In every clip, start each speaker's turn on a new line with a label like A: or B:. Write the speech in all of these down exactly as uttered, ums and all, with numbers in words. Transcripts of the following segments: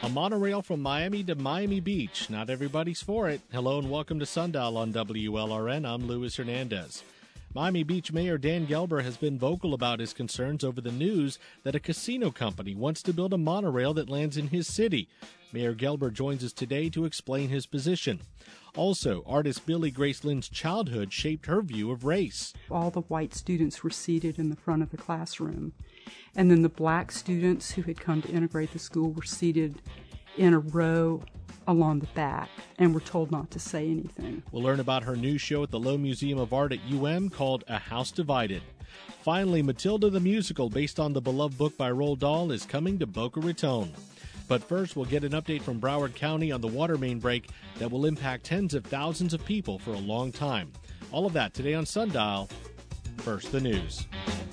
A: monorail from Miami to Miami Beach. Not everybody's for it. Hello and welcome to Sundial on W L R N. I'm Luis Hernandez. Miami Beach Mayor Dan Gelber has been vocal about his concerns over the news that a casino company wants to build a monorail that lands in his city. Mayor Gelber joins us today to explain his position. Also, artist Billy Grace Lynn's childhood shaped her view of race.
B: All the white students were seated in the front of the classroom, and then the black students who had come to integrate the school were seated in a row along the back and were told not to say anything.
A: We'll learn about her new show at the Lowe Museum of Art at U M called A House Divided. Finally, Matilda the Musical, based on the beloved book by Roald Dahl, is coming to Boca Raton. But first, we'll get an update from Broward County on the water main break that will impact tens of thousands of people for a long time. All of that today on Sundial. First, the news.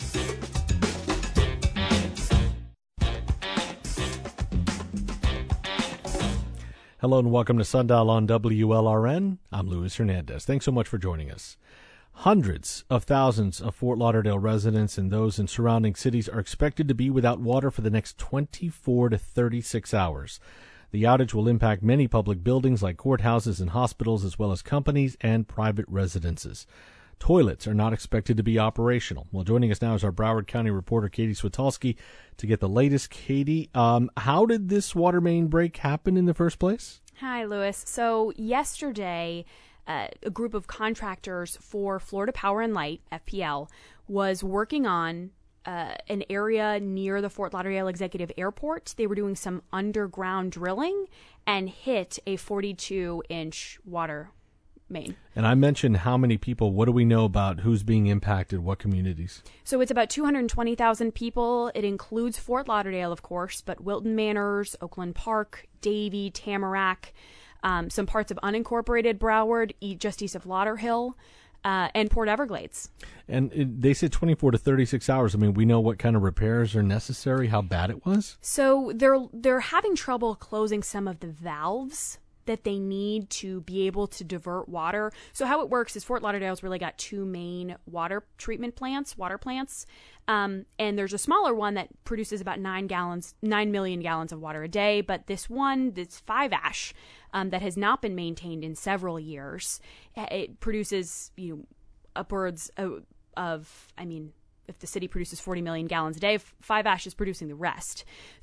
A: Hello and welcome to Sundial on W L R N. I'm Luis Hernandez. Thanks so much for joining us. Hundreds of thousands of Fort Lauderdale residents and those in surrounding cities are expected to be without water for the next twenty-four to thirty-six hours. The outage will impact many public buildings like courthouses and hospitals, as well as companies and private residences. Toilets are not expected to be operational. Well, joining us now is our Broward County reporter, Katie Switolski, to get the latest. Katie, um, how did this water main break happen in the first place?
C: Hi, Luis. So yesterday, uh, a group of contractors for Florida Power and Light, F P L, was working on uh, an area near the Fort Lauderdale Executive Airport. They were doing some underground drilling and hit a forty-two inch water main.
A: And I mentioned how many people. What do we know about who's being impacted? What communities?
C: So it's about two hundred twenty thousand people. It includes Fort Lauderdale, of course, but Wilton Manors, Oakland Park, Davie, Tamarack, um, some parts of unincorporated Broward, just east of Lauderhill, uh, and Port Everglades.
A: And it, they said twenty-four to thirty-six hours. I mean, we know what kind of repairs are necessary, how bad it was?
C: So they're they're having trouble closing some of the valves that they need to be able to divert water. So how it works is Fort Lauderdale's really got two main water treatment plants, water plants, um, and there's a smaller one that produces about nine gallons, nine million gallons of water a day. But this one, this Five Ash, um, that has not been maintained in several years, it produces you know upwards of, of I mean. If the city produces forty million gallons a day, Five Ash is producing the rest.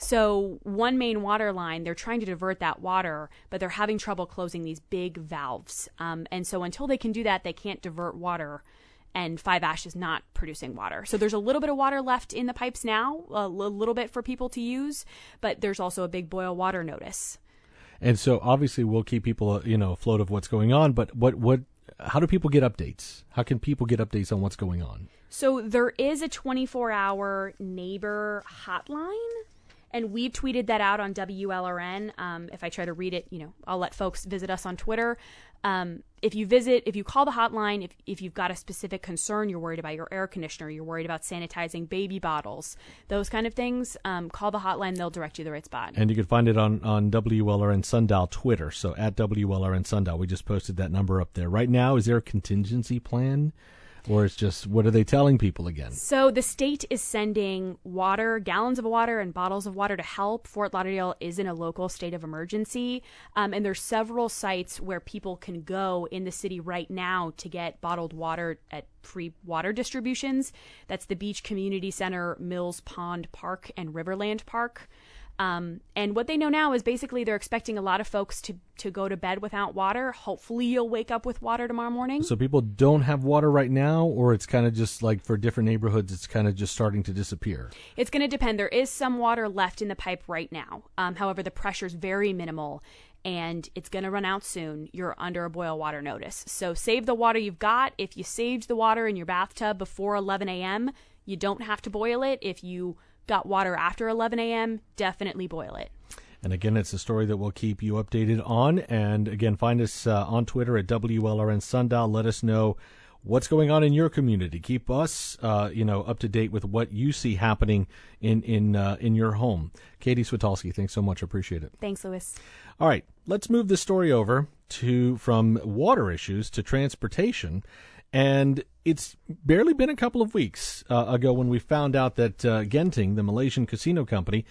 C: So one main water line, they're trying to divert that water, but they're having trouble closing these big valves. Um, and so until they can do that, they can't divert water, and Five Ash is not producing water. So there's a little bit of water left in the pipes now, a little bit for people to use, but there's also a big boil water notice.
A: And so obviously we'll keep people, you know, afloat of what's going on, but what, what, how do people get updates? How can people get updates on what's going on?
C: So there is a twenty-four hour neighbor hotline, and we've tweeted that out on W L R N. Um, if I try to read it, you know, I'll let folks visit us on Twitter. Um, if you visit, if you call the hotline, if, if you've got a specific concern, you're worried about your air conditioner, you're worried about sanitizing baby bottles, those kind of things, um, call the hotline. They'll direct you to the right spot.
A: And you can find it on, on W L R N Sundial Twitter. So at W L R N Sundial, we just posted that number up there. Right now, is there a contingency plan? Or it's just, what are they telling people again?
C: So the state is sending water, gallons of water and bottles of water to help. Fort Lauderdale is in a local state of emergency. Um, and there's several sites where people can go in the city right now to get bottled water at free water distributions. That's the Beach Community Center, Mills Pond Park, and Riverland Park. Um, and what they know now is basically they're expecting a lot of folks to, to go to bed without water. Hopefully you'll wake up with water tomorrow morning.
A: So people don't have water right now, or it's kind of just like for different neighborhoods, it's kind of just starting to disappear?
C: It's going to depend. There is some water left in the pipe right now. Um, however, the pressure is very minimal, and it's going to run out soon. You're under a boil water notice. So save the water you've got. If you saved the water in your bathtub before eleven a.m., you don't have to boil it. If you got water after eleven a.m., definitely boil it.
A: And again, it's a story that we'll keep you updated on. And again, find us uh, on Twitter at W L R N Sundial. Let us know what's going on in your community. Keep us, uh, you know, up to date with what you see happening in in uh, in your home. Katie Switolski, thanks so much. Appreciate it.
C: Thanks, Luis.
A: All right, let's move the story over to from water issues to transportation. And it's barely been a couple of weeks uh, ago when we found out that uh, Genting, the Malaysian casino company,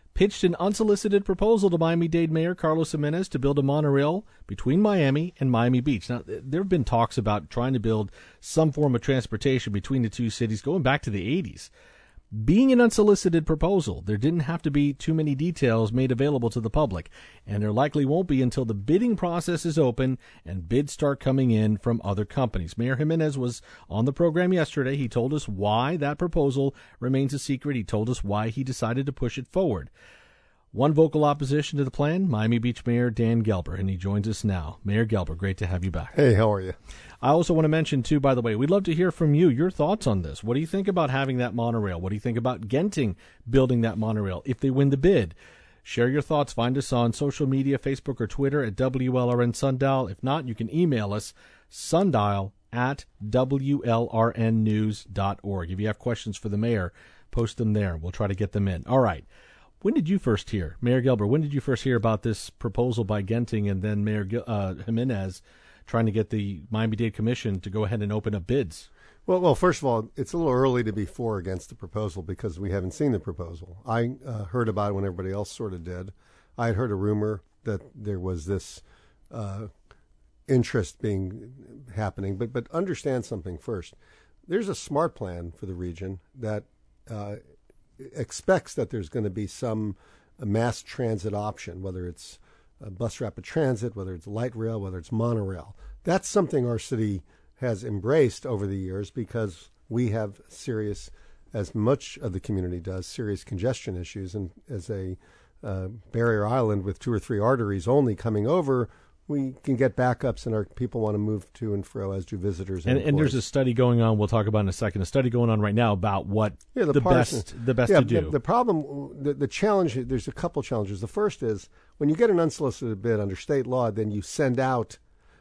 A: pitched an unsolicited proposal to Miami-Dade Mayor Carlos Gimenez to build a monorail between Miami and Miami Beach. Now, there have been talks about trying to build some form of transportation between the two cities going back to the eighties. Being an unsolicited proposal, there didn't have to be too many details made available to the public, and there likely won't be until the bidding process is open and bids start coming in from other companies. Mayor Gimenez was on the program yesterday. He told us why that proposal remains a secret. He told us why he decided to push it forward. One vocal opposition to the plan, Miami Beach Mayor Dan Gelber, and he joins us now. Mayor Gelber, great to have you back.
D: Hey, how are you?
A: I also want to mention, too, by the way, we'd love to hear from you, your thoughts on this. What do you think about having that monorail? What do you think about Genting building that monorail if they win the bid? Share your thoughts. Find us on social media, Facebook or Twitter at W L R N Sundial. If not, you can email us, sundial at W L R N news dot org. If you have questions for the mayor, post them there. We'll try to get them in. All right. When did you first hear, Mayor Gelber, when did you first hear about this proposal by Genting and then Mayor uh, Gimenez trying to get the Miami-Dade Commission to go ahead and open up bids?
D: Well, well, first of all, it's a little early to be for or against the proposal because we haven't seen the proposal. I uh, heard about it when everybody else sort of did. I had heard a rumor that there was this uh, interest being happening, but but understand something first. There's a SMART plan for the region that uh, expects that there's going to be some mass transit option, whether it's uh, bus rapid transit, whether it's light rail, whether it's monorail. That's something our city has embraced over the years because we have serious, as much of the community does, serious congestion issues. And as a uh, barrier island with two or three arteries only coming over, we can get backups and our people want to move to and fro, as do visitors. And,
A: and, and there's a study going on, we'll talk about in a second, a study going on right now about what
D: yeah, the,
A: the
D: Parson,
A: best the best
D: yeah,
A: to do.
D: The, the problem, the, the challenge, there's a couple challenges. The first is when you get an unsolicited bid under state law, then you send out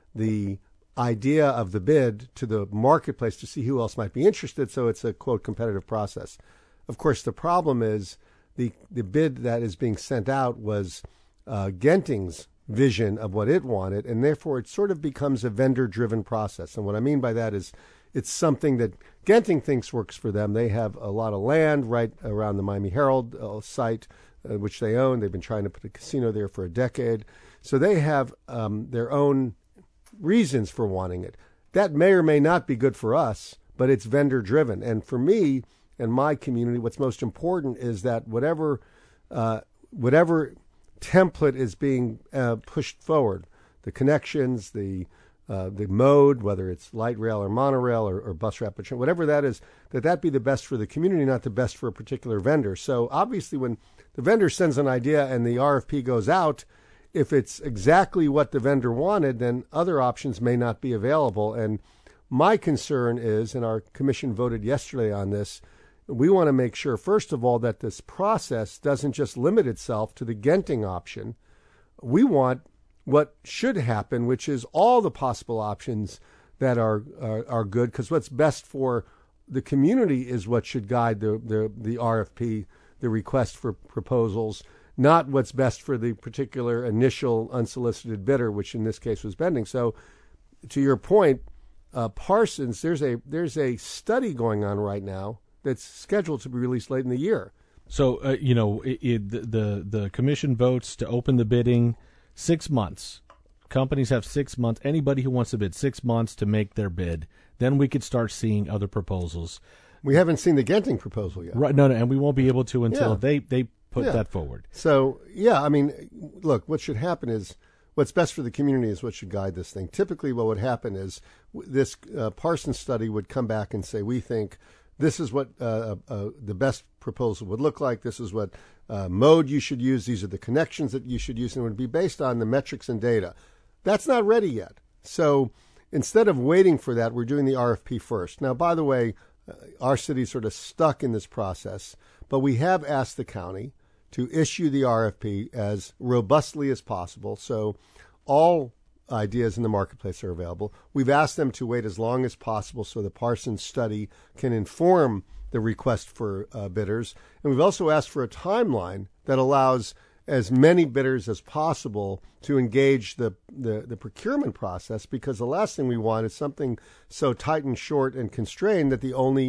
D: the idea of the bid to the marketplace to see who else might be interested, so it's a, quote, competitive process. Of course, the problem is the, the bid that is being sent out was uh, Genting's vision of what it wanted, and therefore it sort of becomes a vendor-driven process. And what I mean by that is it's something that Genting thinks works for them. They have a lot of land right around the Miami Herald uh, site, uh, which they own. They've been trying to put a casino there for a decade. So they have um, their own reasons for wanting it. That may or may not be good for us, but it's vendor-driven. And for me and my community, what's most important is that whatever uh, whatever template is being uh, pushed forward, the connections, the uh, the mode, whether it's light rail or monorail or, or bus rapid transit, whatever that is, that that be the best for the community, not the best for a particular vendor. So obviously when the vendor sends an idea and the R F P goes out, if it's exactly what the vendor wanted, then other options may not be available. And my concern is, and our commission voted yesterday on this, we want to make sure, first of all, that this process doesn't just limit itself to the Genting option. We want what should happen, which is all the possible options that are are, are good, because what's best for the community is what should guide the, the, the R F P, the request for proposals, not what's best for the particular initial unsolicited bidder, which in this case was Bending. So to your point, uh, Parsons, there's a there's a study going on right now that's scheduled to be released late in the year.
A: So, uh, you know, it, it, the, the the commission votes to open the bidding six months. Companies have six months. Anybody who wants to bid, six months to make their bid. Then we could start seeing other proposals.
D: We haven't seen the Genting proposal yet.
A: Right? No, no, and we won't be able to until
D: yeah.
A: they, they put
D: yeah.
A: that forward.
D: So, yeah, I mean, look, what should happen is what's best for the community is what should guide this thing. Typically what would happen is this uh, Parsons study would come back and say, we think this is what uh, uh, the best proposal would look like. This is what uh, mode you should use. These are the connections that you should use. And it would be based on the metrics and data. That's not ready yet. So instead of waiting for that, we're doing the R F P first. Now, by the way, uh, our city's sort of stuck in this process, but we have asked the county to issue the R F P as robustly as possible. So all ideas in the marketplace are available. We've asked them to wait as long as possible so the Parsons study can inform the request for uh, bidders. And we've also asked for a timeline that allows as many bidders as possible to engage the, the, the procurement process, because the last thing we want is something so tight and short and constrained that the only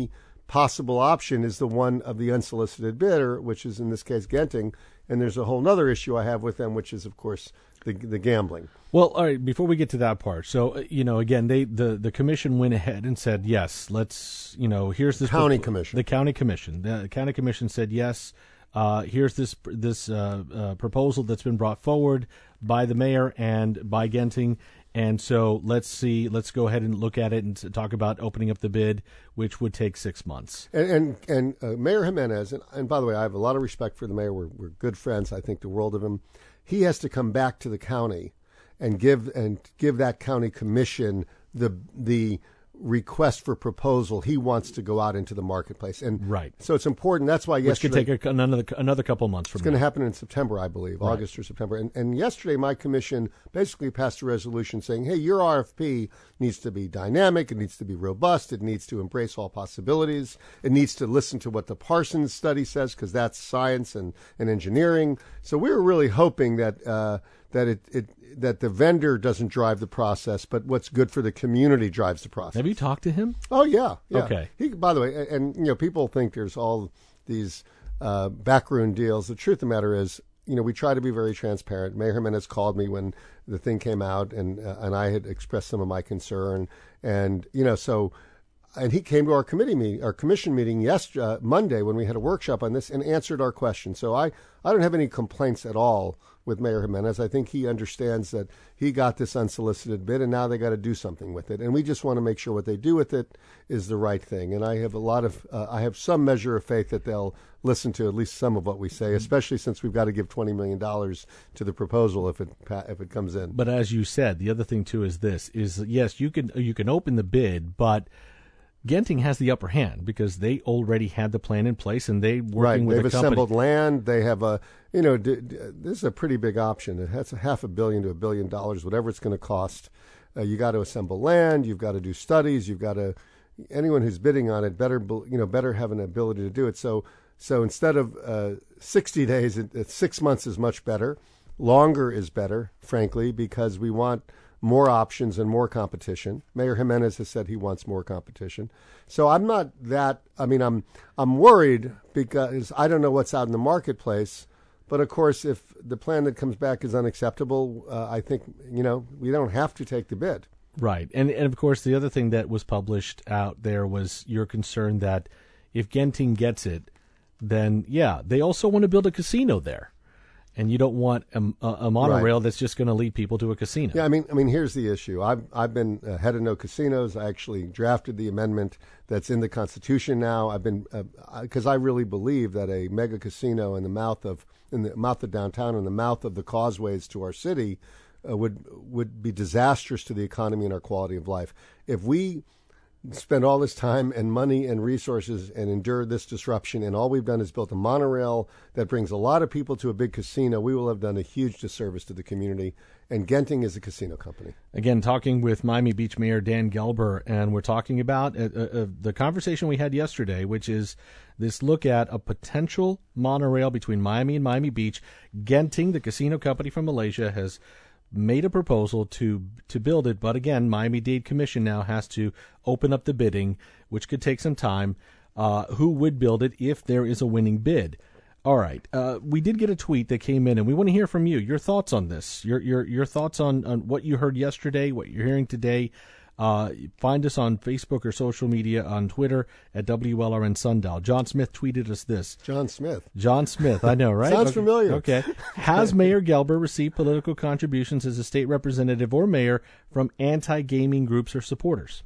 D: possible option is the one of the unsolicited bidder, which is in this case Genting. And there's a whole other issue I have with them, which is, of course, the the gambling.
A: Well, all right, before we get to that part, so, uh, you know, again, they the, the commission went ahead and said, yes, let's, you know, here's this...
D: County
A: pro-
D: commission.
A: The county commission. The county commission said, yes, uh, here's this this uh, uh, proposal that's been brought forward by the mayor and by Genting, and so let's see, let's go ahead and look at it and talk about opening up the bid, which would take six months.
D: And and, and uh, Mayor Jimenez, and, and by the way, I have a lot of respect for the mayor. We're, we're good friends. I think the world of him. He has to come back to the county and give and give that county commission the the request for proposal. He wants to go out into the marketplace, and
A: right.
D: So it's important. That's why
A: which
D: yesterday,
A: could take a, another another couple months from
D: it's
A: now.
D: going to happen in September, I believe,
A: right.
D: August or September. And and yesterday, my commission basically passed a resolution saying, "Hey, your R F P needs to be dynamic. It needs to be robust. It needs to embrace all possibilities. It needs to listen to what the Parsons study says, because that's science and, and engineering." So we were really hoping that uh, that it, it that the vendor doesn't drive the process, but what's good for the community drives the process.
A: Have you talked to him?
D: Oh yeah, yeah.
A: Okay.
D: He, by the way, and, and you know, people think there's all these uh, backroom deals. The truth of the matter is, you know, we try to be very transparent. Mayor Jimenez called me when the thing came out, and uh, and I had expressed some of my concern, and you know, so. And he came to our committee meeting, our commission meeting yesterday, uh, Monday, when we had a workshop on this, and answered our question. So I, I don't have any complaints at all with Mayor Jimenez. I think he understands that he got this unsolicited bid, and now they got to do something with it. And we just want to make sure what they do with it is the right thing. And I have a lot of, uh, I have some measure of faith that they'll listen to at least some of what we say, especially since we've got to give twenty million dollars to the proposal if it if it comes in.
A: But as you said, the other thing too is this: is yes, you can you can open the bid, but Genting has the upper hand because they already had the plan in place, and they working
D: right.
A: with
D: They've
A: a company.
D: assembled land. They have a, you know, d- d- this is a pretty big option. It has a half a billion to a billion dollars, whatever it's going to cost. Uh, you got to assemble land. You've got to do studies. You've got to. Anyone who's bidding on it better, you know, better have an ability to do it. So, so instead of uh, sixty days, it, it, six months is much better. Longer is better, frankly, because we want more options and more competition. Mayor Jimenez has said he wants more competition. So I'm not that, I mean, I'm I'm worried because I don't know what's out in the marketplace. But, of course, if the plan that comes back is unacceptable, uh, I think, you know, we don't have to take the bid.
A: Right. And, and, of course, the other thing that was published out there was your concern that if Genting gets it, then, yeah, they also want to build a casino there. And you don't want a, a monorail right. that's just going to lead people to a casino.
D: Yeah, I mean, I mean, here's the issue. I've I've been uh, head of no casinos. I actually drafted the amendment that's in the Constitution now. I've been because uh, I really believe that a mega casino in the mouth of in the mouth of downtown, in the mouth of the causeways to our city, uh, would would be disastrous to the economy and our quality of life. If we spend all this time and money and resources and endure this disruption, and all we've done is built a monorail that brings a lot of people to a big casino, we will have done a huge disservice to the community. And Genting is a casino company.
A: Again, talking with Miami Beach Mayor Dan Gelber, and we're talking about uh, uh, the conversation we had yesterday, which is this look at a potential monorail between Miami and Miami Beach. Genting, the casino company from Malaysia, has made a proposal to to build it, but again, Miami-Dade Commission now has to open up the bidding, which could take some time. Uh, who would build it if there is a winning bid? All right, uh, we did get a tweet that came in, and we want to hear from you. Your thoughts on this? Your your your thoughts on, on what you heard yesterday, what you're hearing today. Uh, find us on Facebook or social media, on Twitter at W L R N Sundial. John Smith tweeted us this.
D: John Smith.
A: John Smith, I know, right?
D: Sounds
A: okay.
D: familiar.
A: Okay. Has Mayor Gelber received political contributions as a state representative or mayor from anti-gaming groups or supporters?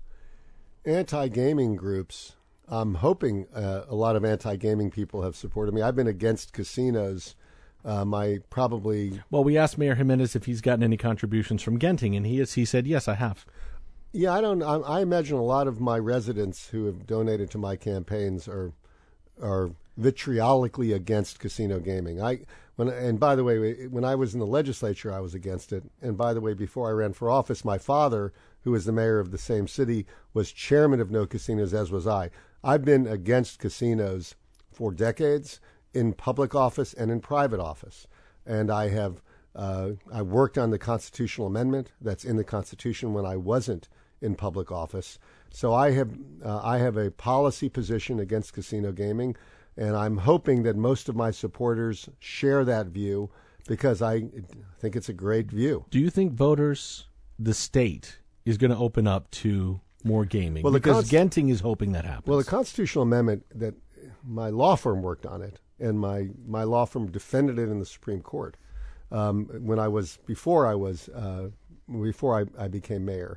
D: Anti-gaming groups. I'm hoping uh, a lot of anti-gaming people have supported me. I've been against casinos. Um, I probably...
A: Well, we asked Mayor Jimenez if he's gotten any contributions from Genting, and he is, he said, yes, I have.
D: Yeah, I don't. I, I imagine a lot of my residents who have donated to my campaigns are are vitriolically against casino gaming. I when and by the way, when I was in the legislature, I was against it. And by the way, before I ran for office, my father, who was the mayor of the same city, was chairman of No Casinos, as was I. I've been against casinos for decades in public office and in private office, and I have. Uh, I worked on the constitutional amendment that's in the Constitution when I wasn't in public office. So I have uh, I have a policy position against casino gaming, and I'm hoping that most of my supporters share that view because I think it's a great view.
A: Do you think voters, the state, is going to open up to more gaming?
D: Well,
A: because
D: const-
A: Genting is hoping that happens.
D: Well, the constitutional amendment that my law firm worked on it, and my, my law firm defended it in the Supreme Court um, when I was before I was uh, before I, I became mayor.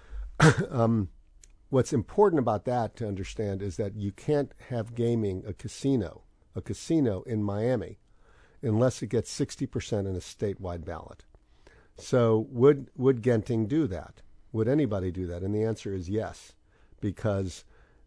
D: um, What's important about that to understand is that you can't have gaming, a casino, a casino in Miami, unless it gets sixty percent in a statewide ballot. So would would Genting do that? Would anybody do that? And the answer is yes, because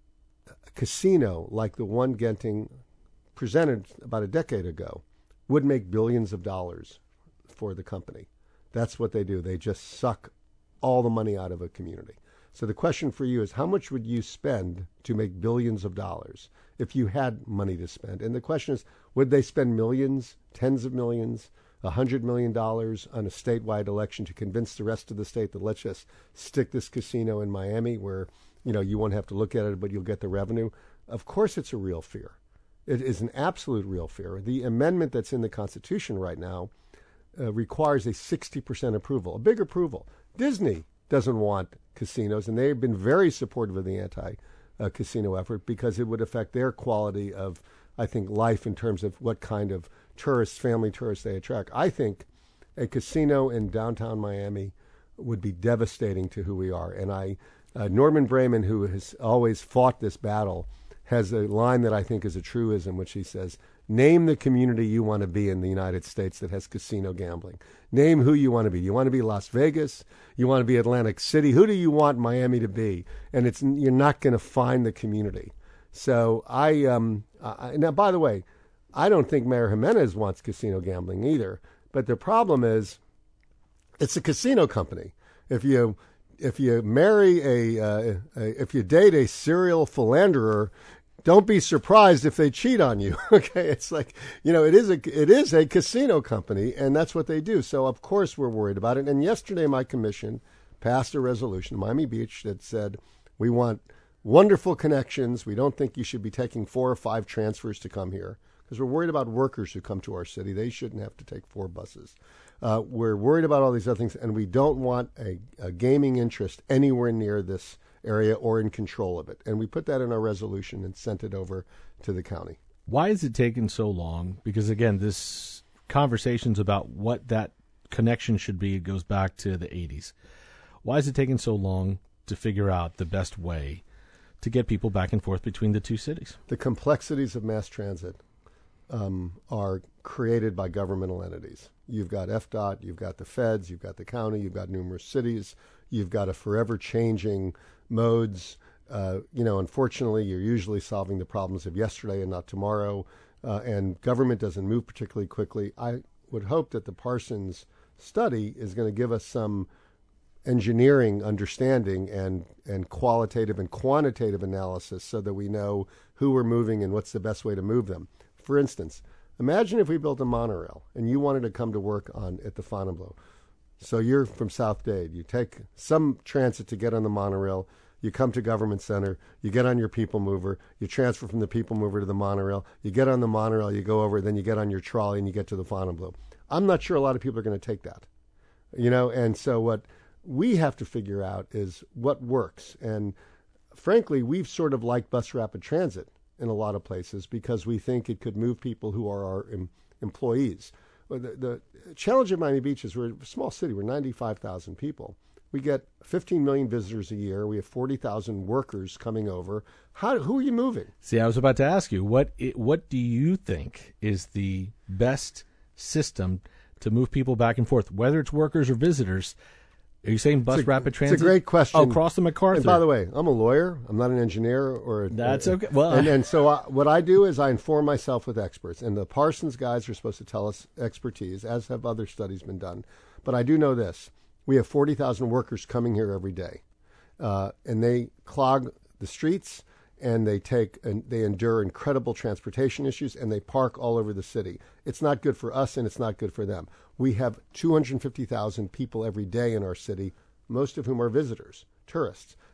D: a casino like the one Genting presented about a decade ago would make billions of dollars for the company. That's what they do. They just suck all the money out of a community. So the question for you is, how much would you spend to make billions of dollars if you had money to spend? And the question is, would they spend millions, tens of millions, a hundred million dollars on a statewide election to convince the rest of the state that let's just stick this casino in Miami where, you know, you won't have to look at it, but you'll get the revenue? Of course it's a real fear. It is an absolute real fear. The amendment that's in the Constitution right now uh, requires a sixty percent approval, a big approval. Disney doesn't want casinos, and they've been very supportive of the anti-casino uh, effort because it would affect their quality of, I think, life in terms of what kind of tourists, family tourists they attract. I think a casino in downtown Miami would be devastating to who we are. And I, uh, Norman Brayman, who has always fought this battle, has a line that I think is a truism, which he says, name the community you want to be in the United States that has casino gambling. Name who you want to be. You want to be Las Vegas? You want to be Atlantic City? Who do you want Miami to be? And it's you're not going to find the community. So I, um, I, now, by the way, I don't think Mayor Jimenez wants casino gambling either. But the problem is, it's a casino company. If you if you marry a, uh, a if you date a serial philanderer, don't be surprised if they cheat on you. Okay, it's like, you know, it is a it is a casino company, and that's what they do. So of course we're worried about it. And yesterday my commission passed a resolution in Miami Beach that said we want wonderful connections. We don't think you should be taking four or five transfers to come here because we're worried about workers who come to our city. They shouldn't have to take four buses. Uh, we're worried about all these other things, and we don't want a, a gaming interest anywhere near this area or in control of it. And we put that in our resolution and sent it over to the county.
A: Why is it taking so long? Because, again, this conversations about what that connection should be goes back to the eighties. Why is it taking so long to figure out the best way to get people back and forth between the two cities?
D: The complexities of mass transit um, are created by governmental entities. You've got F D O T, you've got the feds, you've got the county, you've got numerous cities, you've got a forever changing modes. Uh, you know, unfortunately, you're usually solving the problems of yesterday and not tomorrow, uh, and government doesn't move particularly quickly. I would hope that the Parsons study is going to give us some engineering understanding and, and qualitative and quantitative analysis so that we know who we're moving and what's the best way to move them. For instance, imagine if we built a monorail and you wanted to come to work on at the Fontainebleau. So you're from South Dade. You take some transit to get on the monorail. You come to Government Center. You get on your People Mover. You transfer from the People Mover to the monorail. You get on the monorail. You go over. Then you get on your trolley and you get to the Fontainebleau. I'm not sure a lot of people are going to take that. You know, and so what we have to figure out is what works. And frankly, we've sort of liked bus rapid transit in a lot of places because we think it could move people who are our em- employees. The, the challenge at Miami Beach is we're a small city. We're ninety-five thousand people. We get fifteen million visitors a year. We have forty thousand workers coming over. How, who are you moving?
A: See, I was about to ask you, what what do you think is the best system to move people back and forth, whether it's workers or visitors? Are you saying bus
D: it's a,
A: rapid transit?
D: It's a great question.
A: Oh, across the MacArthur.
D: And by the way, I'm a lawyer. I'm not an engineer or. A,
A: That's
D: a,
A: okay. Well,
D: and, and so I, what I do is I inform myself with experts, and the Parsons guys are supposed to tell us expertise, as have other studies been done. But I do know this: we have forty thousand workers coming here every day, uh, and they clog the streets, and they take and they endure incredible transportation issues, and they park all over the city. It's not good for us, and it's not good for them. We have two hundred fifty thousand people every day in our city, most of whom are visitors, tourists.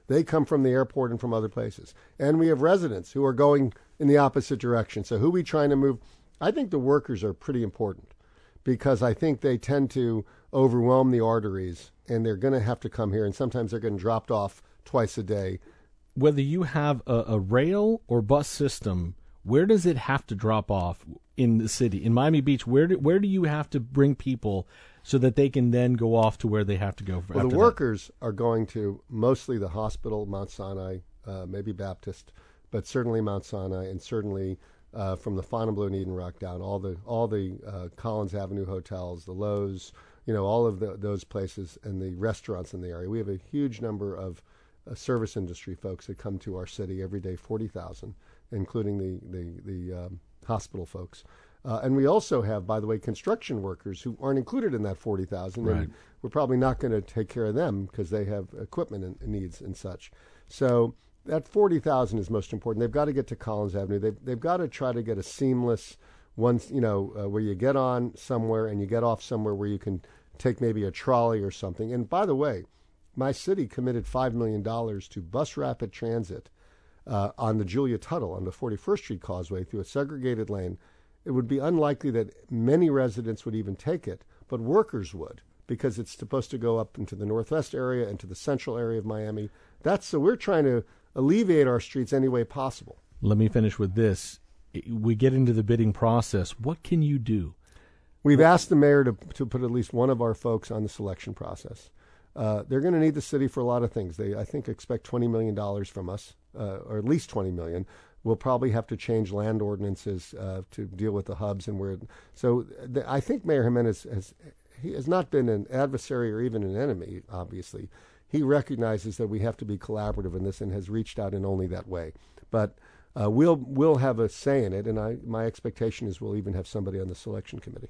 D: They come from the airport and from other places. And we have residents who are going in the opposite direction. So who are we trying to move? I think the workers are pretty important because I think they tend to overwhelm the arteries, and they're going to have to come here, and sometimes they're getting dropped off twice a day.
A: Whether you have a, a rail or bus system, where does it have to drop off in the city? In Miami Beach, where do, where do you have to bring people so that they can then go off to where they have to go? For
D: well, the
A: that?
D: workers are going to mostly the hospital, Mount Sinai, uh, maybe Baptist, but certainly Mount Sinai, and certainly uh, from the Fontainebleau and Eden Rock down, all the all the uh, Collins Avenue hotels, the Lowe's, you know, all of the, those places, and the restaurants in the area. We have a huge number of uh, service industry folks that come to our city every day, forty thousand, including the the the um, hospital folks. Uh, and we also have, by the way, construction workers who aren't included in that forty thousand.
A: Right.
D: And we're probably not going to take care of them because they have equipment and, and needs and such. So that forty thousand is most important. They've got to get to Collins Avenue. They've, they've got to try to get a seamless one, you know, uh, where you get on somewhere and you get off somewhere where you can take maybe a trolley or something. And by the way, my city committed five million dollars to bus rapid transit uh, on the Julia Tuttle on the forty-first Street Causeway through a segregated lane. It would be unlikely that many residents would even take it, but workers would, because it's supposed to go up into the northwest area and to the central area of Miami. That's so we're trying to alleviate our streets any way possible.
A: Let me finish with this. We get into the bidding process. What can you do?
D: We've asked the mayor to to put at least one of our folks on the selection process. Uh, they're going to need the city for a lot of things. They, I think, expect twenty million dollars from us, uh, or at least twenty million dollars. We'll probably have to change land ordinances uh, to deal with the hubs and where. So the, I think Mayor Jimenez has he has not been an adversary or even an enemy. Obviously, he recognizes that we have to be collaborative in this and has reached out in only that way. But uh, we'll we'll have a say in it, and I my expectation is we'll even have somebody on the selection committee.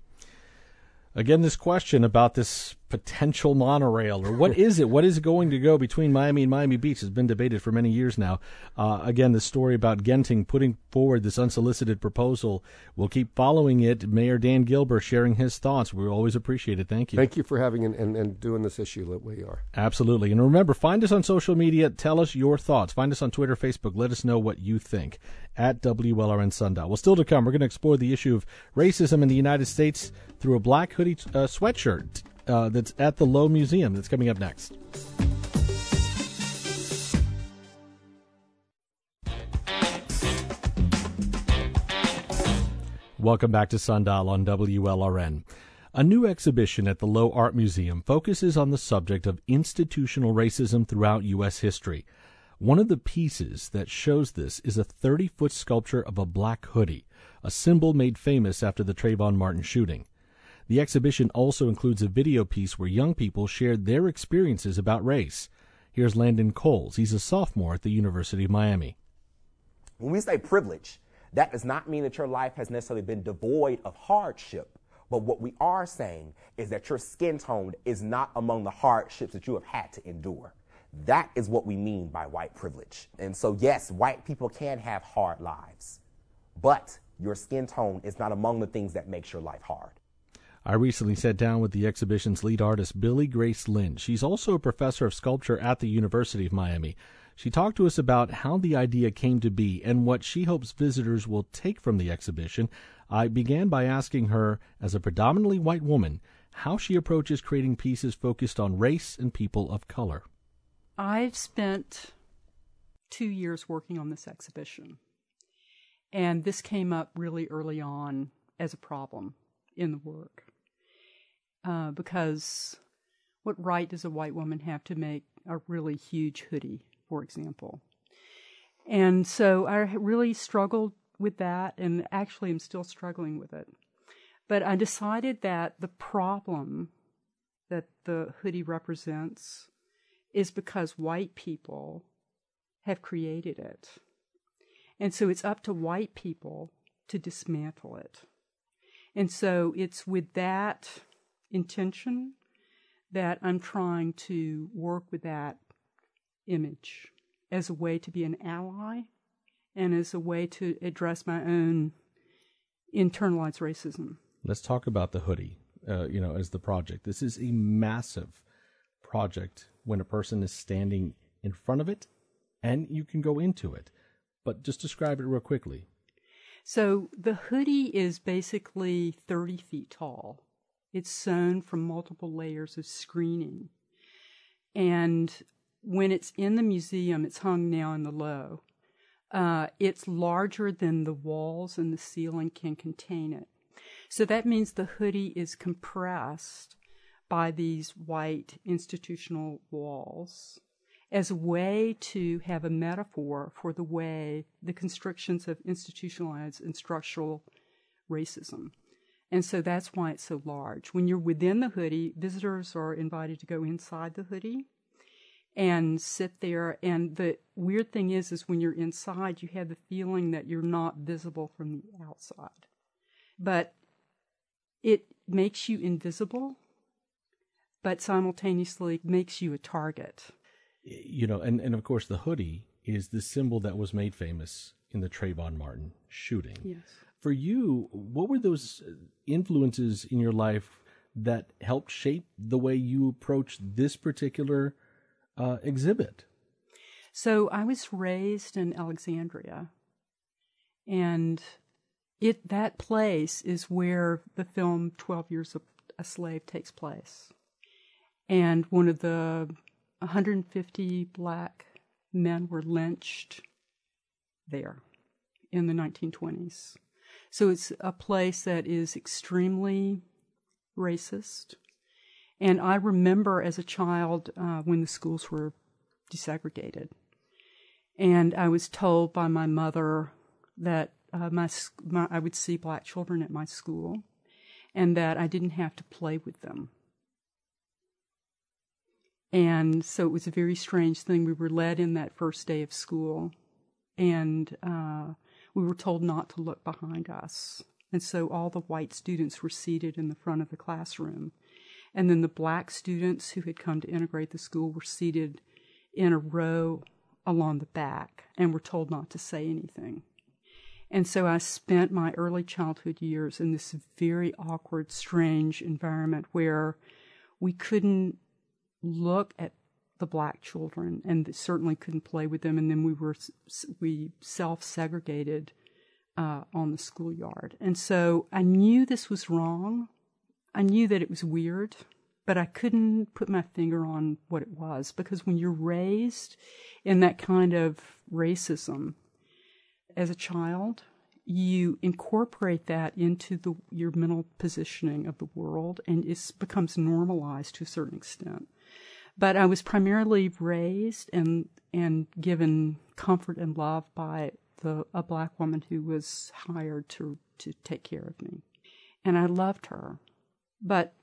A: Again, this question about this potential monorail, or what is it? What is going to go between Miami and Miami Beach has been debated for many years now. Uh, again, the story about Genting putting forward this unsolicited proposal. We'll keep following it. Mayor Dan Gilbert sharing his thoughts. We always appreciate it. Thank you.
D: Thank you for having and, and, and doing this issue that we are.
A: Absolutely. And remember, find us on social media. Tell us your thoughts. Find us on Twitter, Facebook. Let us know what you think at W L R N Sundial. Well, still to come, we're going to explore the issue of racism in the United States through a black hoodie uh, sweatshirt uh, that's at the Lowe Museum. That's coming up next. Welcome back to Sundial on W L R N. A new exhibition at the Lowe Art Museum focuses on the subject of institutional racism throughout U S history. One of the pieces that shows this is a thirty-foot sculpture of a black hoodie, a symbol made famous after the Trayvon Martin shooting. The exhibition also includes a video piece where young people shared their experiences about race. Here's Landon Coles. He's a sophomore at the University of Miami.
E: When we say privilege, that does not mean that your life has necessarily been devoid of hardship. But what we are saying is that your skin tone is not among the hardships that you have had to endure. That is what we mean by white privilege. And so, yes, white people can have hard lives, but your skin tone is not among the things that makes your life hard.
A: I recently sat down with the exhibition's lead artist, Billy Grace Lynn. She's also a professor of sculpture at the University of Miami. She talked to us about how the idea came to be and what she hopes visitors will take from the exhibition. I began by asking her, as a predominantly white woman, how she approaches creating pieces focused on race and people of color.
B: I've spent two years working on this exhibition, and this came up really early on as a problem in the work. Uh, because what right does a white woman have to make a really huge hoodie, for example? And so I really struggled with that, and actually I'm still struggling with it. But I decided that the problem that the hoodie represents is because white people have created it. And so it's up to white people to dismantle it. And so it's with that intention that I'm trying to work with that image as a way to be an ally and as a way to address my own internalized racism.
A: Let's talk about the hoodie, uh, you know, as the project. This is a massive project when a person is standing in front of it, and you can go into it. But just describe it real quickly.
B: So the hoodie is basically thirty feet tall. It's sewn from multiple layers of screening. And when it's in the museum, it's hung now in the low. Uh, it's larger than the walls and the ceiling can contain it. So that means the hoodie is compressed by these white institutional walls as a way to have a metaphor for the way the constrictions of institutionalized and structural racism. And so that's why it's so large. When you're within the hoodie, visitors are invited to go inside the hoodie and sit there. And the weird thing is, is when you're inside, you have the feeling that you're not visible from the outside. But it makes you invisible, but simultaneously makes you a target.
A: You know, and, and of course the hoodie is the symbol that was made famous in the Trayvon Martin shooting.
B: Yes.
A: For you, what were those influences in your life that helped shape the way you approach this particular uh, exhibit?
B: So I was raised in Alexandria, and it that place is where the film twelve Years a Slave takes place. And one of the one hundred fifty black men were lynched there in the nineteen twenties. So it's a place that is extremely racist. And I remember as a child uh, when the schools were desegregated. And I was told by my mother that uh, my, my I would see black children at my school and that I didn't have to play with them. And so it was a very strange thing. We were led in that first day of school, and uh, we were told not to look behind us. And so all the white students were seated in the front of the classroom. And then the black students who had come to integrate the school were seated in a row along the back and were told not to say anything. And so I spent my early childhood years in this very awkward, strange environment where we couldn't look at the black children and certainly couldn't play with them. And then we were we self-segregated uh, on the schoolyard. And so I knew this was wrong. I knew that it was weird, but I couldn't put my finger on what it was, because when you're raised in that kind of racism as a child, you incorporate that into the, your mental positioning of the world, and it becomes normalized to a certain extent. But I was primarily raised and and given comfort and love by the a black woman who was hired to to take care of me, and I loved her. But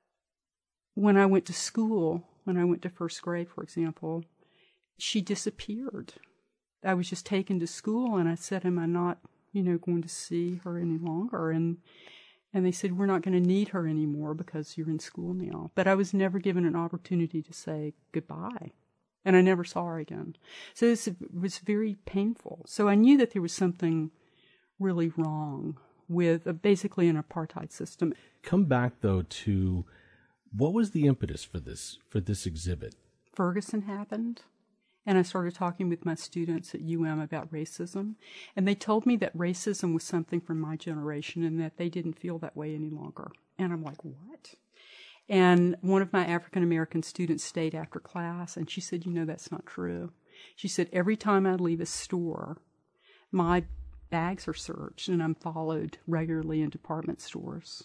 B: when I went to school, when I went to first grade, for example, she disappeared. I was just taken to school, and I said, "Am I not, you know, going to see her any longer?" And and they said, "We're not going to need her anymore because you're in school now." But I was never given an opportunity to say goodbye, and I never saw her again. So this was very painful. So I knew that there was something really wrong with uh, basically an apartheid system.
A: Come back, though, to what was the impetus for this for this exhibit?
B: Ferguson happened, and I started talking with my students at U M about racism, and they told me that racism was something from my generation and that they didn't feel that way any longer. And I'm like, what? And one of my African-American students stayed after class, and she said, you know, that's not true. She said, every time I leave a store, my bags are searched, and I'm followed regularly in department stores.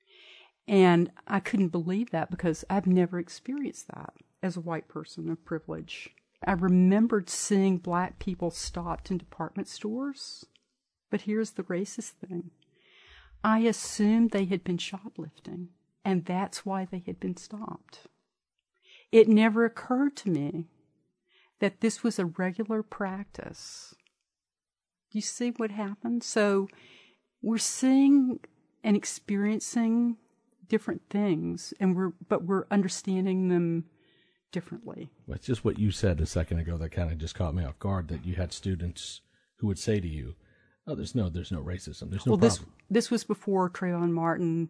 B: And I couldn't believe that because I've never experienced that as a white person of privilege. I remembered seeing black people stopped in department stores, but here's the racist thing. I assumed they had been shoplifting, and that's why they had been stopped. It never occurred to me that this was a regular practice. Do you see what happened? So we're seeing and experiencing different things, and we're but we're understanding them differently.
A: Well, it's just what you said a second ago that kind of just caught me off guard, that you had students who would say to you, oh, there's no there's no racism, there's no
B: well,
A: problem.
B: This, this was before Trayvon Martin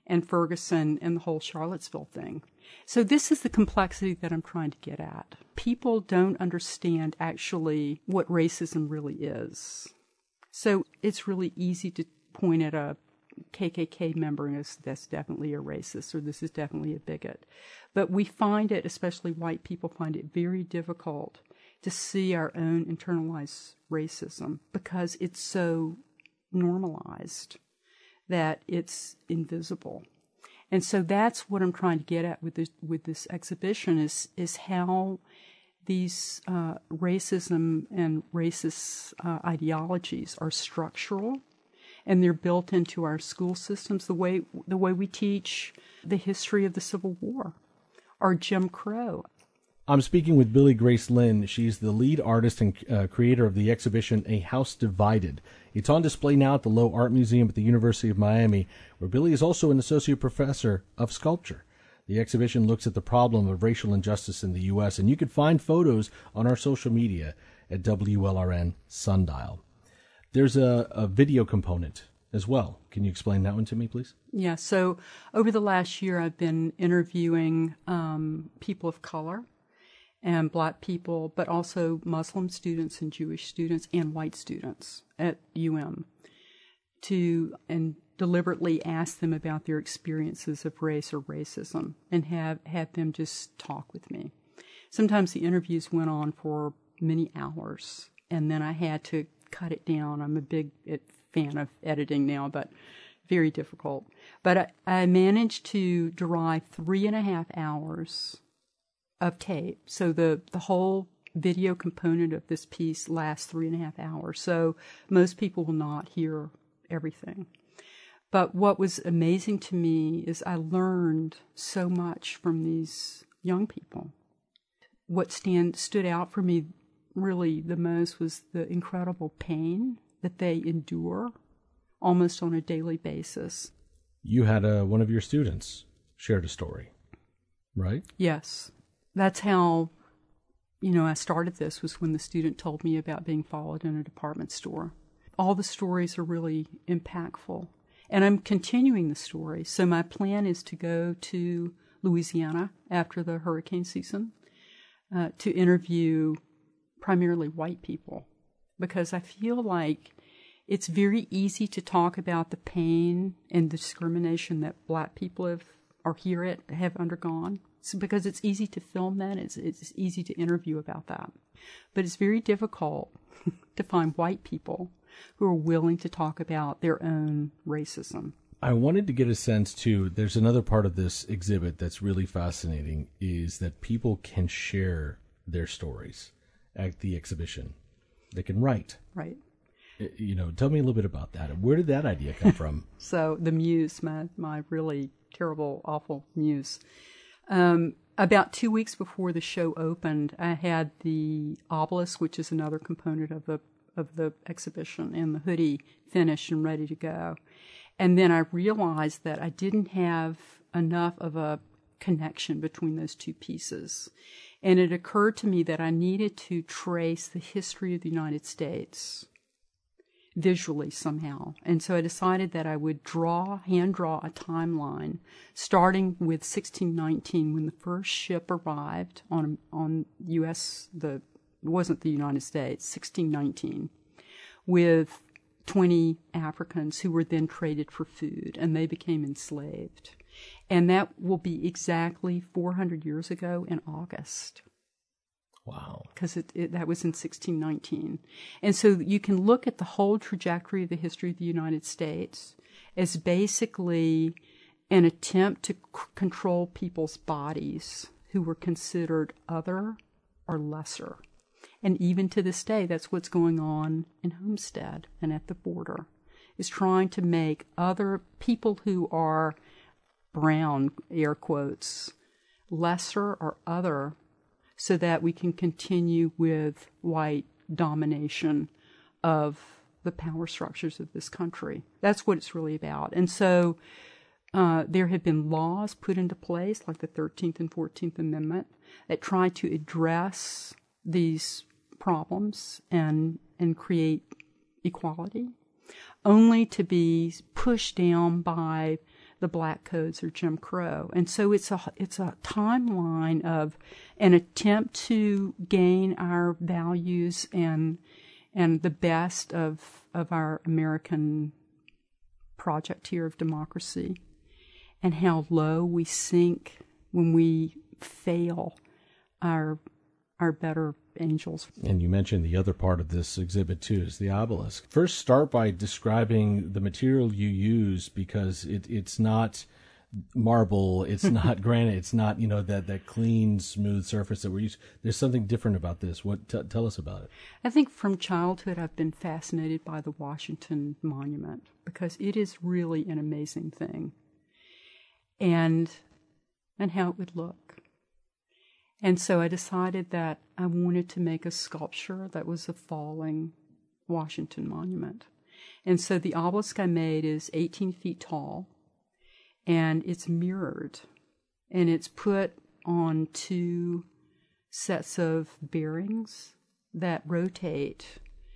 B: and Ferguson and the whole Charlottesville thing. So this is the complexity that I'm trying to get at. People don't understand actually what racism really is. So it's really easy to point at a K K K member and say, that's definitely a racist, or this is definitely a bigot. But we find it, especially white people, find it very difficult to see our own internalized racism because it's so normalized that it's invisible. And so that's what I'm trying to get at with this, with this exhibition is, is how these uh, racism and racist uh, ideologies are structural, and they're built into our school systems, the way the way we teach the history of the Civil War or Jim Crow.
A: I'm speaking with Billie Grace Lynn. She's the lead artist and uh, creator of the exhibition A House Divided. It's on display now at the Lowe Art Museum at the University of Miami, where Billie is also an associate professor of sculpture. The exhibition looks at the problem of racial injustice in the U S, and you can find photos on our social media at W L R N Sundial. There's a, a video component as well. Can you explain that one to me, please?
B: Yeah, so over the last year, I've been interviewing um, people of color and black people, but also Muslim students and Jewish students and white students at U M to and deliberately ask them about their experiences of race or racism and have had them just talk with me. Sometimes the interviews went on for many hours, and then I had to cut it down. I'm a big fan of editing now, but very difficult. But I, I managed to derive three and a half hours of tape. So the, the whole video component of this piece lasts three and a half hours. So most people will not hear everything. But what was amazing to me is I learned so much from these young people. What stand, stood out for me really the most was the incredible pain that they endure almost on a daily basis.
A: You had a, one of your students shared a story, right?
B: Yes. That's how, you know, I started this, was when the student told me about being followed in a department store. All the stories are really impactful. And I'm continuing the story. So my plan is to go to Louisiana after the hurricane season uh, to interview primarily white people, because I feel like it's very easy to talk about the pain and the discrimination that black people have or hear it have undergone. So because it's easy to film that, it's, it's easy to interview about that. But it's very difficult to find white people who are willing to talk about their own racism.
A: I wanted to get a sense, too, there's another part of this exhibit that's really fascinating, is that people can share their stories at the exhibition. They can write.
B: Right.
A: You know, tell me a little bit about that. Where did that idea come from?
B: So the muse, my, my really terrible, awful muse. Um, about two weeks before the show opened, I had the obelisk, which is another component of the of the exhibition, and the hoodie finished and ready to go. And then I realized that I didn't have enough of a connection between those two pieces. And it occurred to me that I needed to trace the history of the United States visually somehow. And so I decided that I would draw, hand draw a timeline, starting with sixteen nineteen, when the first ship arrived on on U S, the it wasn't the United States, sixteen nineteen, with twenty Africans who were then traded for food, and they became enslaved. And that will be exactly four hundred years ago in August.
A: Wow.
B: Because it, it, that was in sixteen nineteen. And so you can look at the whole trajectory of the history of the United States as basically an attempt to c- control people's bodies who were considered other or lesser. And even to this day, that's what's going on in Homestead and at the border, is trying to make other people who are brown, air quotes, lesser or other, so that we can continue with white domination of the power structures of this country. That's what it's really about. And so uh, there have been laws put into place, like the thirteenth and fourteenth Amendment, that try to address these problems and and create equality, only to be pushed down by the black codes or Jim Crow. And so it's a it's a timeline of an attempt to gain our values and and the best of of our American project here of democracy, and how low we sink when we fail our our better angels.
A: And you mentioned the other part of this exhibit too is the obelisk. First, start by describing the material you use, because it, it's not marble, it's not granite, it's not, you know, that, that clean, smooth surface that we're used. There's something different about this. What t- tell us about it.
B: I think from childhood I've been fascinated by the Washington Monument, because it is really an amazing thing, and and how it would look. And so I decided that I wanted to make a sculpture that was a falling Washington Monument. And so the obelisk I made is eighteen feet tall, and it's mirrored, and it's put on two sets of bearings that rotate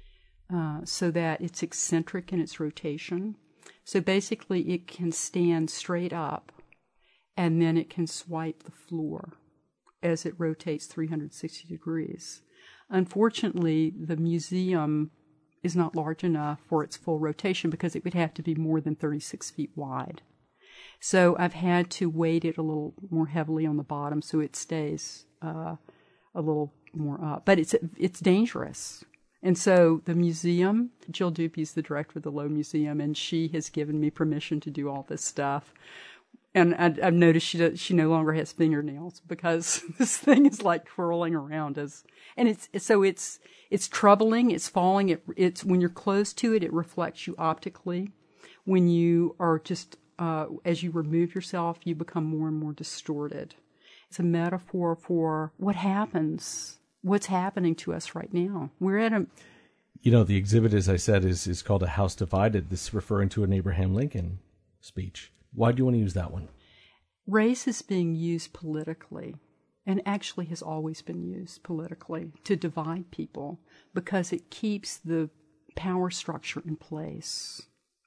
B: uh, so that it's eccentric in its rotation. So basically it can stand straight up, and then it can swipe the floor as it rotates three hundred sixty degrees. Unfortunately, the museum is not large enough for its full rotation, because it would have to be more than thirty-six feet wide. So I've had to weight it a little more heavily on the bottom so it stays uh, a little more up. But it's it's dangerous. And so the museum, Jill Dupuis, the director of the Low Museum, and she has given me permission to do all this stuff. And I, I've noticed she does, she no longer has fingernails, because this thing is like twirling around as, and it's so it's it's troubling. It's falling. It, it's when you're close to it, it reflects you optically. When you are just uh, as you remove yourself, you become more and more distorted. It's a metaphor for what happens, what's happening to us right now. We're at a,
A: you know, the exhibit, as I said, is is called A House Divided. This is referring to an Abraham Lincoln speech. Why do you want to use that one?
B: Race is being used politically, and actually has always been used politically, to divide people, because it keeps the power structure in place.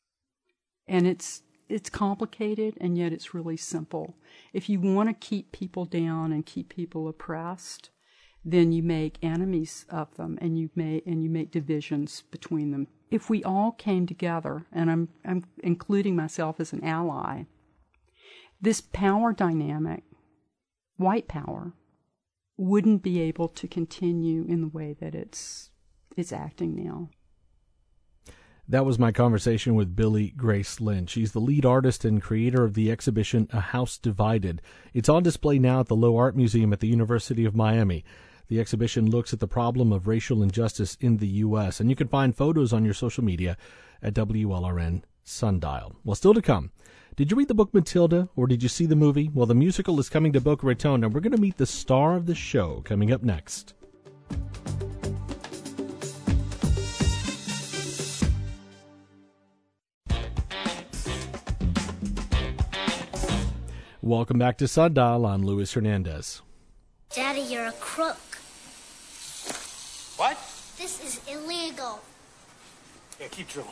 B: And it's it's complicated, and yet it's really simple. If you want to keep people down and keep people oppressed, then you make enemies of them, and you make and you make divisions between them. If we all came together, and I'm I'm including myself as an ally, this power dynamic, white power, wouldn't be able to continue in the way that it's it's acting now.
A: That was my conversation with Billie Grace Lynch. She's the lead artist and creator of the exhibition A House Divided. It's on display now at the Low Art Museum at the University of Miami. The exhibition looks at the problem of racial injustice in the U S, and you can find photos on your social media at W L R N Sundial. Well, still to come, did you read the book Matilda, or did you see the movie? Well, the musical is coming to Boca Raton, and we're going to meet the star of the show coming up next. Welcome back to Sundial. I'm Luis Hernandez.
F: Daddy, you're a crook.
G: What?
F: This is illegal.
G: Yeah, keep drilling.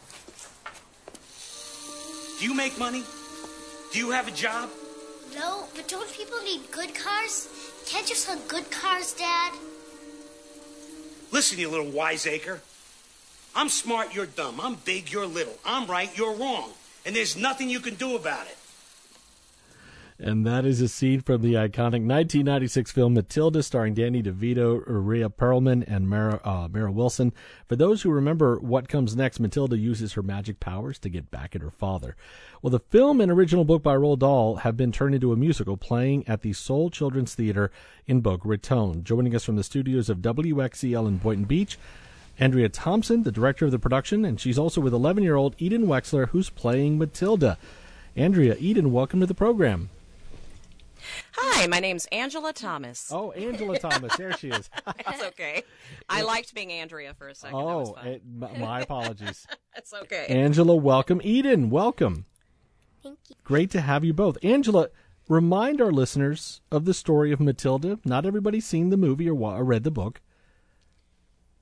G: Do you make money? Do you have a job?
F: No, but don't people need good cars? Can't you sell good cars, Dad?
G: Listen, you little wiseacre. I'm smart, you're dumb. I'm big, you're little. I'm right, you're wrong. And there's nothing you can do about it.
A: And that is a scene from the iconic nineteen ninety-six film Matilda, starring Danny DeVito, Rhea Perlman, and Mara, uh, Mara Wilson. For those who remember what comes next, Matilda uses her magic powers to get back at her father. Well, the film and original book by Roald Dahl have been turned into a musical, playing at the Soul Children's Theater in Boca Raton. Joining us from the studios of W X E L in Boynton Beach, Andrea Thompson, the director of the production, and she's also with eleven-year-old Eden Wexler, who's playing Matilda. Andrea, Eden, welcome to the program.
H: Hi, my name's Angela Thomas.
A: Oh, Angela Thomas. There she is.
H: It's okay. I liked being Andrea for a second.
A: Oh, it, my apologies.
H: It's okay.
A: Angela, welcome. Eden, welcome.
F: Thank you.
A: Great to have you both. Angela, remind our listeners of the story of Matilda. Not everybody's seen the movie or, or read the book.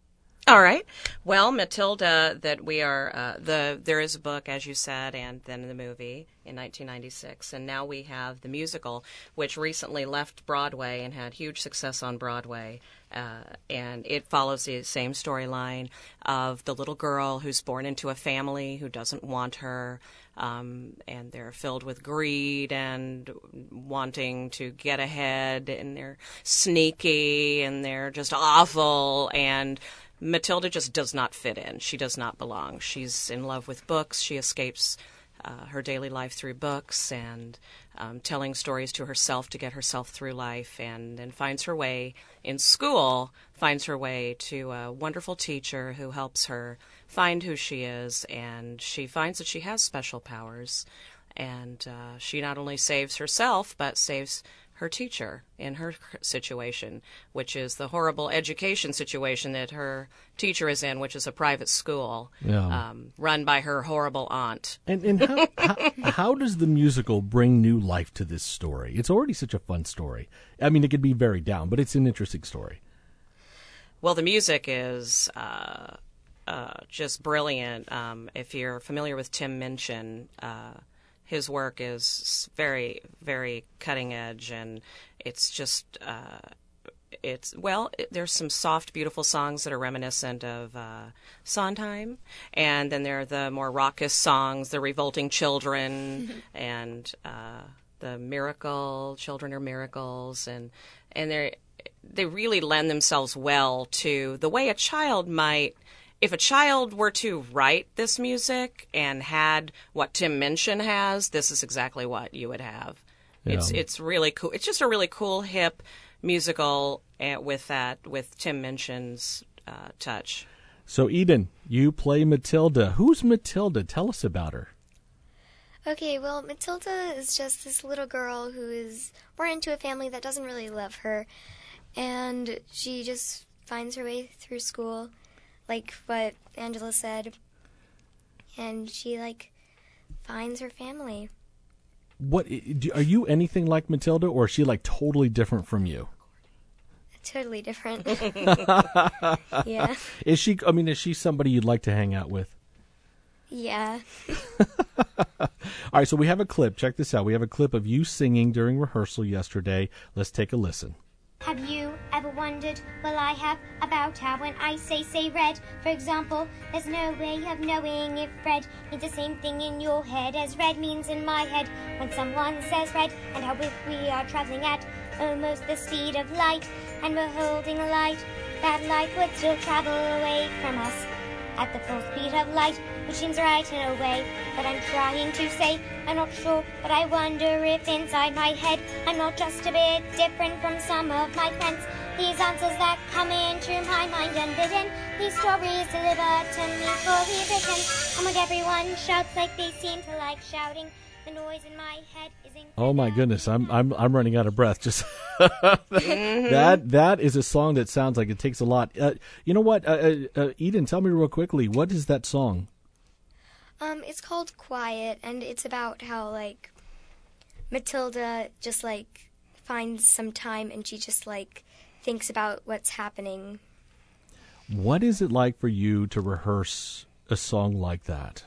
H: All right. Well, Matilda, that we are uh, the there is a book, as you said, and then the movie in nineteen ninety-six, and now we have the musical, which recently left Broadway and had huge success on Broadway. Uh, and it follows the same storyline of the little girl who's born into a family who doesn't want her, um, and they're filled with greed and wanting to get ahead, and they're sneaky, and they're just awful, and Matilda just does not fit in. She does not belong. She's in love with books. She escapes uh, her daily life through books and um, telling stories to herself to get herself through life, and then finds her way in school, finds her way to a wonderful teacher who helps her find who she is, and she finds that she has special powers, and uh, she not only saves herself, but saves her teacher in her situation, which is the horrible education situation that her teacher is in, which is a private school
A: Yeah.
H: um, run by her horrible aunt.
A: And, and how, how, how does the musical bring new life to this story? It's already such a fun story. I mean, it could be very down, but it's an interesting story.
H: Well, the music is uh, uh, just brilliant. Um, if you're familiar with Tim Minchin, uh, his work is very, very cutting edge, and it's just, uh, it's, well, it, there's some soft, beautiful songs that are reminiscent of uh, Sondheim, and then there are the more raucous songs, The Revolting Children, and uh, The Miracle, Children Are Miracles, and, and they're, they really lend themselves well to the way a child might. If a child were to write this music and had what Tim Minchin has, this is exactly what you would have.
A: Yeah.
H: It's it's really cool. It's just a really cool, hip musical uh, with that with Tim Minchin's uh, touch.
A: So, Eden, you play Matilda. Who's Matilda? Tell us about her.
I: Okay, well, Matilda is just this little girl who is born into a family that doesn't really love her, and she just finds her way through school, like what Angela said, and she, like, finds her family.
A: What are you anything like Matilda, or is she, like, totally different from you?
I: Totally different. Yeah.
A: Is she, I mean, is she somebody you'd like to hang out with?
I: Yeah.
A: All right, so we have a clip. Check this out. We have a clip of you singing during rehearsal yesterday. Let's take a listen.
F: Have you ever wondered, well I have, about how when I say say red, for example, there's no way of knowing if red means the same thing in your head as red means in my head when someone says red, and how if we are traveling at almost the speed of light and we're holding a light, that light would still travel away from us at the full speed of light, which seems right in a way, but I'm trying to say, I'm not sure, but I wonder if inside my head I'm not just a bit different from some of my friends. These answers that come into my mind unbidden, these stories delivered to me fully written, and when everyone shouts like they seem to like shouting, the noise in my head is incredible.
A: Oh my goodness, I'm I'm I'm running out of breath. Just that that is a song that sounds like it takes a lot. Uh, you know what, uh, uh, Eden? Tell me real quickly, what is that song?
I: Um, it's called Quiet, and it's about how, like, Matilda just, like, finds some time and she just, like, thinks about what's happening.
A: What is it like for you to rehearse a song like that?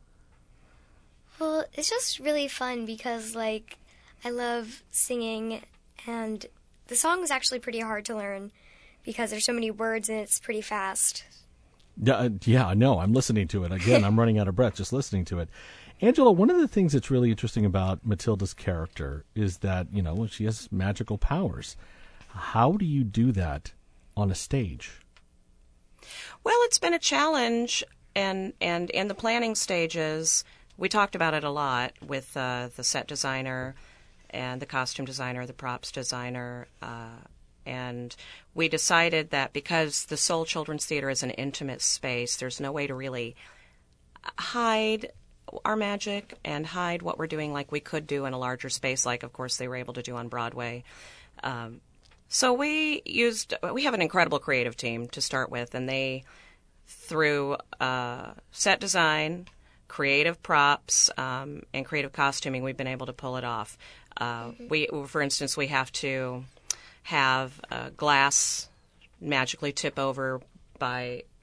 I: Well, it's just really fun because, like, I love singing, and the song is actually pretty hard to learn because there's so many words and it's pretty fast.
A: Yeah, uh, yeah, I know. I'm listening to it. Again, I'm running out of breath just listening to it. Angela, one of the things that's really interesting about Matilda's character is that, you know, she has magical powers. How do you do that on a stage?
H: Well, it's been a challenge, and, and in the planning stages, we talked about it a lot with uh, the set designer and the costume designer, the props designer, uh, and we decided that because the Soul Children's Theater is an intimate space, there's no way to really hide our magic and hide what we're doing like we could do in a larger space, like, of course, they were able to do on Broadway. Um, so we used, we have an incredible creative team to start with, and they, through uh, set design, creative props, um, and creative costuming, we've been able to pull it off. Uh, we, for instance, we have to have uh, glass magically tip over by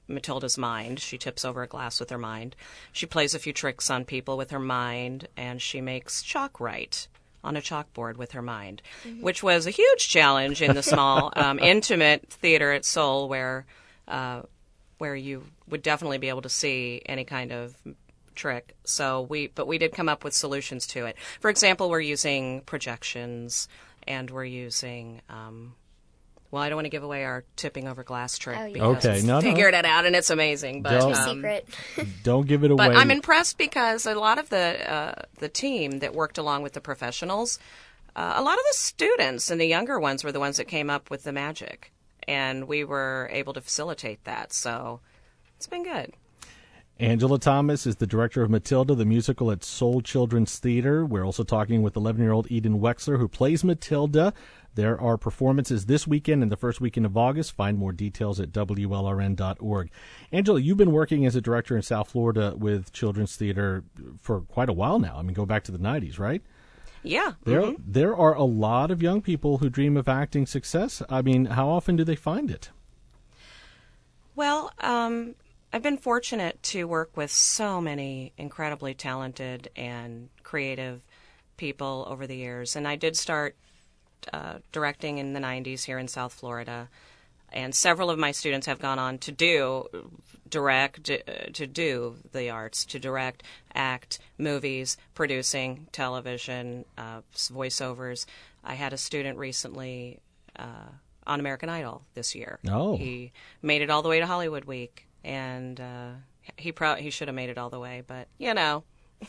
H: Matilda's mind. She tips over a glass with her mind. She plays a few tricks on people with her mind, and she makes chalk write on a chalkboard with her mind, mm-hmm. which was a huge challenge in the small, um, intimate theater at Soul, where uh, where you would definitely be able to see any kind of trick. So we, but we did come up with solutions to it. For example, we're using projections, and we're using. Um, Well, I don't want to give away our tipping over glass trick
I: oh, yeah.
H: because
A: okay, no,
H: we figured
A: no.
H: it out, and it's amazing. But
A: Don't,
H: um,
I: secret.
A: don't give it away.
H: But I'm impressed because a lot of the uh, the team that worked along with the professionals, uh, a lot of the students and the younger ones were the ones that came up with the magic, and we were able to facilitate that. So it's been good.
A: Angela Thomas is the director of Matilda, the musical at Soul Children's Theater. We're also talking with eleven-year-old Eden Wexler, who plays Matilda. There are performances this weekend and the first weekend of August. Find more details at W L R N dot org. Angela, you've been working as a director in South Florida with Children's Theater for quite a while now. I mean, go back to the nineties, right?
H: Yeah.
A: There,
H: mm-hmm.
A: there are a lot of young people who dream of acting success. I mean, how often do they find it?
H: Well, um, I've been fortunate to work with so many incredibly talented and creative people over the years. And I did start uh, directing in the nineties here in South Florida. And several of my students have gone on to do direct, to do the arts, to direct, act, movies, producing, television, uh, voiceovers. I had a student recently uh, on American Idol this year.
A: Oh.
H: He made it all the way to Hollywood Week, and uh, he pro- he should have made it all the way, but, you know.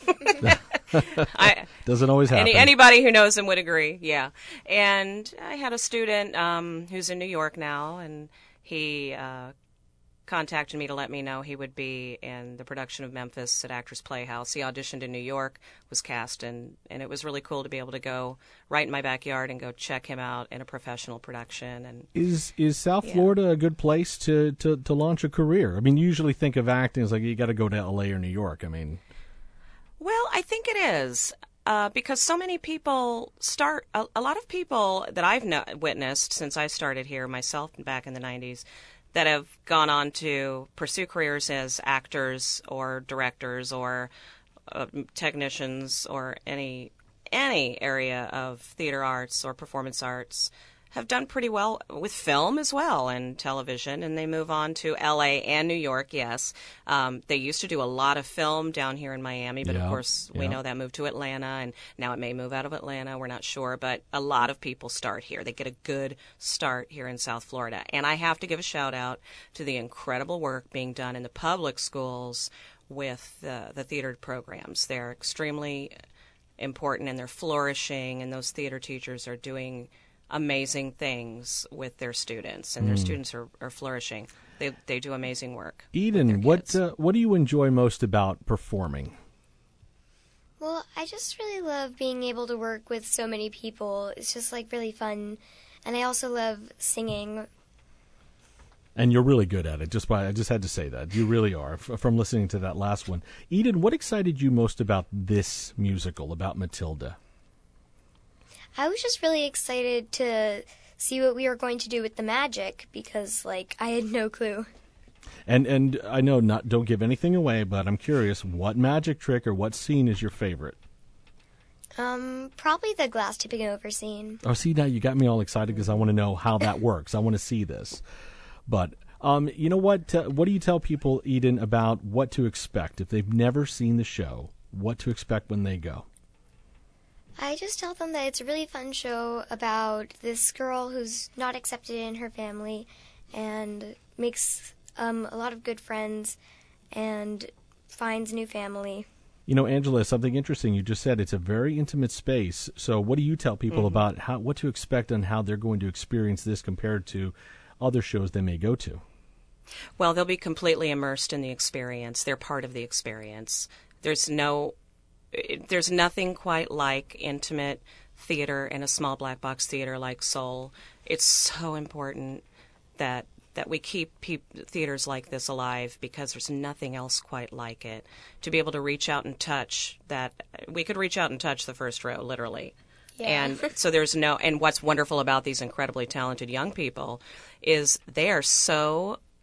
H: I,
A: Doesn't always happen.
H: Any, anybody who knows him would agree, yeah. And I had a student um, who's in New York now, and he uh, contacted me to let me know he would be in the production of Memphis at Actors Playhouse. He auditioned in New York, was cast, and, and it was really cool to be able to go right in my backyard and go check him out in a professional production. And
A: Is is South
H: yeah.
A: Florida a good place to, to, to launch a career? I mean, you usually think of acting as like you got to go to L A or New York. I mean...
H: Well, I think it is uh, because so many people start, a, a lot of people that I've no, witnessed since I started here myself back in the nineties that have gone on to pursue careers as actors or directors or uh, technicians or any any area of theater arts or performance arts have done pretty well with film as well and television, and they move on to L A and New York, yes. Um, they used to do a lot of film down here in Miami, but
A: yeah,
H: of course we
A: yeah.
H: know that moved to Atlanta, and now it may move out of Atlanta. We're not sure, but a lot of people start here. They get a good start here in South Florida. And I have to give a shout-out to the incredible work being done in the public schools with the, the theater programs. They're extremely important, and they're flourishing, and those theater teachers are doing amazing things with their students, and their
A: Mm.
H: students are, are flourishing. They they do amazing work.
A: Eden, what uh, what do you enjoy most about performing?
I: Well, I just really love being able to work with so many people. It's just like really fun, and I also love singing.
A: And you're really good at it. Just by I just had to say that you really are f- from listening to that last one. Eden, what excited you most about this musical, about Matilda?
I: I was just really excited to see what we were going to do with the magic because, like, I had no clue.
A: And and I know not don't give anything away, but I'm curious, what magic trick or what scene is your favorite?
I: Um, probably the glass tipping over scene.
A: Oh, see, now you got me all excited because I want to know how that works. I want to see this. But um, you know what? Uh, what do you tell people, Eden, about what to expect if they've never seen the show? What to expect when they go?
I: I just tell them that it's a really fun show about this girl who's not accepted in her family and makes um, a lot of good friends and finds a new family.
A: You know, Angela, something interesting you just said. It's a very intimate space. So what do you tell people mm-hmm. about how what to expect and how they're going to experience this compared to other shows they may go to?
H: Well, they'll be completely immersed in the experience. They're part of the experience. There's no... There's nothing quite like intimate theater in a small black box theater like Soul. It's so important that that we keep pe- theaters like this alive because there's nothing else quite like it. To be able to reach out and touch that, we could reach out and touch the first row, literally. Yeah. And so there's no, and what's wonderful about these incredibly talented young people is they are so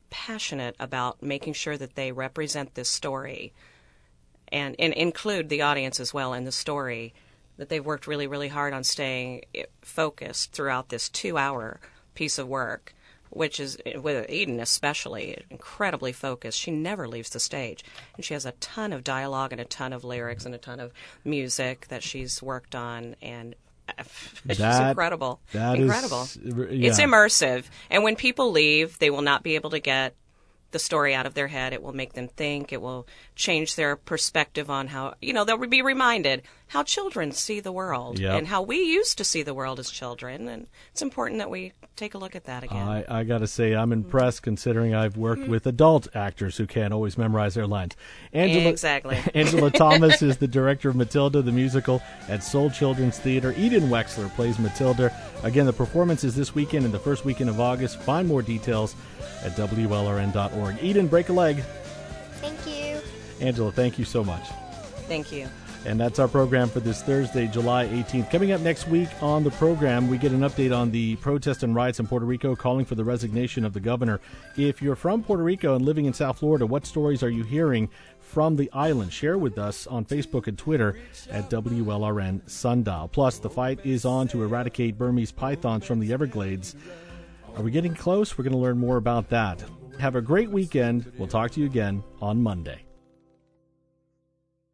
H: passionate about making sure that they represent this story and, and include the audience as well in the story, that they've worked really, really hard on staying focused throughout this two-hour piece of work, which is, with Eden especially, incredibly focused. She never leaves the stage. And she has a ton of dialogue and a ton of lyrics and a ton of music that she's worked on, and it's
A: that,
H: just incredible.
A: That
H: incredible.
A: Is, yeah.
H: It's immersive. And when people leave, they will not be able to get the story out of their head. It will make them think. It will change their perspective on how, you know, they'll be reminded how children see the world
A: yep.
H: and how we used to see the world as children. And it's important that we take a look at that again.
A: I, I got to say, I'm impressed considering I've worked mm-hmm. with adult actors who can't always memorize their lines. Angela,
H: exactly.
A: Angela Thomas is the director of Matilda, the musical, at Soul Children's Theater. Eden Wexler plays Matilda. Again, the performance is this weekend and the first weekend of August. Find more details at W L R N dot org. Eden, break a leg.
I: Thank you.
A: Angela, thank you so much.
H: Thank you.
A: And that's our program for this Thursday, July eighteenth. Coming up next week on the program, we get an update on the protests and riots in Puerto Rico calling for the resignation of the governor. If you're from Puerto Rico and living in South Florida, what stories are you hearing from the island? Share with us on Facebook and Twitter at W L R N Sundial. Plus, the fight is on to eradicate Burmese pythons from the Everglades. Are we getting close? We're going to learn more about that. Have a great weekend. We'll talk to you again on Monday.